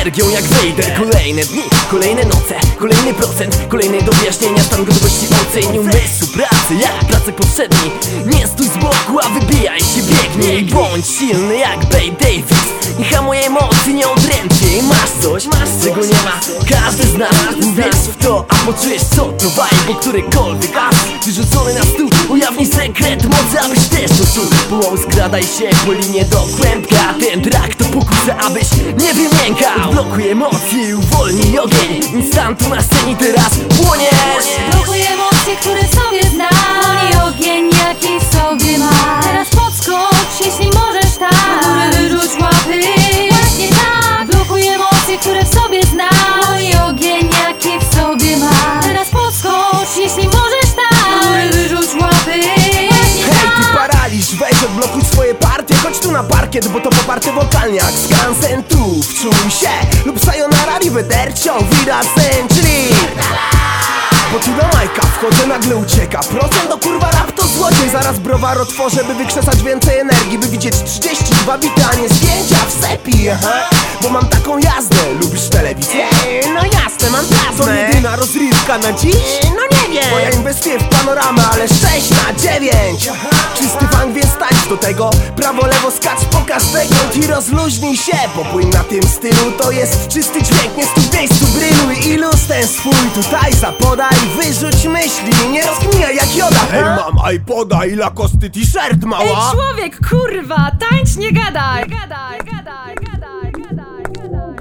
energią jak Vader. Kolejne dni, kolejne noce, kolejny procent, kolejne do wyjaśnienia, stan gotowości oceń umysłu, pracy jak placek poprzedni. Nie stój z boku, a wybijaj się, biegnij. Bądź silny jak Babe Davis i hamuj emocji, nie odręcznie. Masz coś, czego nie ma każdy z nas. Wierz w to, a poczujesz co to vibe, bo którykolwiek as wyrzucony na stół ujawni sekret mocy, abyś też to czuł. Pomału skradaj się po linie do kłębka. Ten track to pokusa, abyś nie wymiękał. Odblokuj emocje, uwolnij ogień instantu na scenie, teraz płoniesz. Blokuj emocje, które sobie znasz. Uwolnij ogień, jaki w sobie masz. Teraz podskocz, jeśli możesz, tak. Do góry wyrzuć łapy. Właśnie tak. Blokuj emocje, które w sobie znasz. Uwolnij ogień, jaki w sobie masz. Teraz podskocz, jeśli możesz, tak. Do góry wyrzuć łapy. Hej, ty paraliż, weź odblokuj swoje partie. Chodź tu na parkiet, bo to poparte wokalnie jak Skansen. Tu wczuj się lub sayonara, arrivederci, wiedersehen, czyli bo tu do Majka wchodzę, nagle ucieka procent, do kurwa rap to złodziej. Zaraz browar otworzę, by wykrzesać więcej energii, by widzieć 32 bity, a nie zdjęcia w sepi, bo mam taką jazdę. Lubisz telewizję? No jasne, mam plazmę. To jedyna rozrywka na dziś? No nie wiem, bo ja inwestuję w panoramę, ale 6 na 9. Czysty funk, więc stać do tego. Prawo, lewo, skacz, pokaż dekont i rozluźnij się. Popłyń na tym stylu, to jest czysty dźwięk, nie stój w miejscu, bryluj i luz ten swój tutaj zapodaj. Wyrzuć myśli, nie rozkmijaj jak Joda. Hej, mam iPoda i lakosty t-shirt, mała. Ej, człowiek, kurwa, tańcz, nie gadaj. Gadaj, gadaj, gadaj, gadaj, gadaj.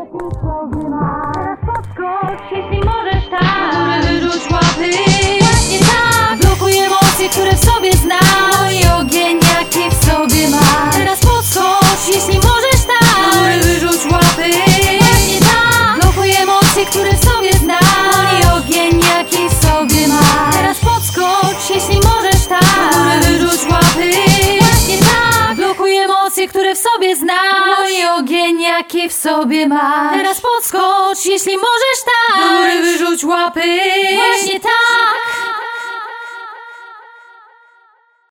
Teraz podskocz, jeśli możesz, tak. Do góry wyrzuć łapy. Właśnie tak. Blokuj emocje, które w sobie znasz. I ogień, jaki w sobie masz. Teraz podskocz, jeśli możesz, tak. Do góry wyrzuć łapy. Właśnie tak. Blokuj emocje, które w sobie znasz. I ogień, jaki w sobie masz. Teraz podskocz, jeśli możesz, tak. Do góry wyrzuć łapy. Właśnie tak. Blokuj emocje, które w sobie znasz. I ogień, jaki w sobie masz. Teraz podskocz, jeśli możesz, tak. Do góry wyrzuć łapy. Właśnie tak.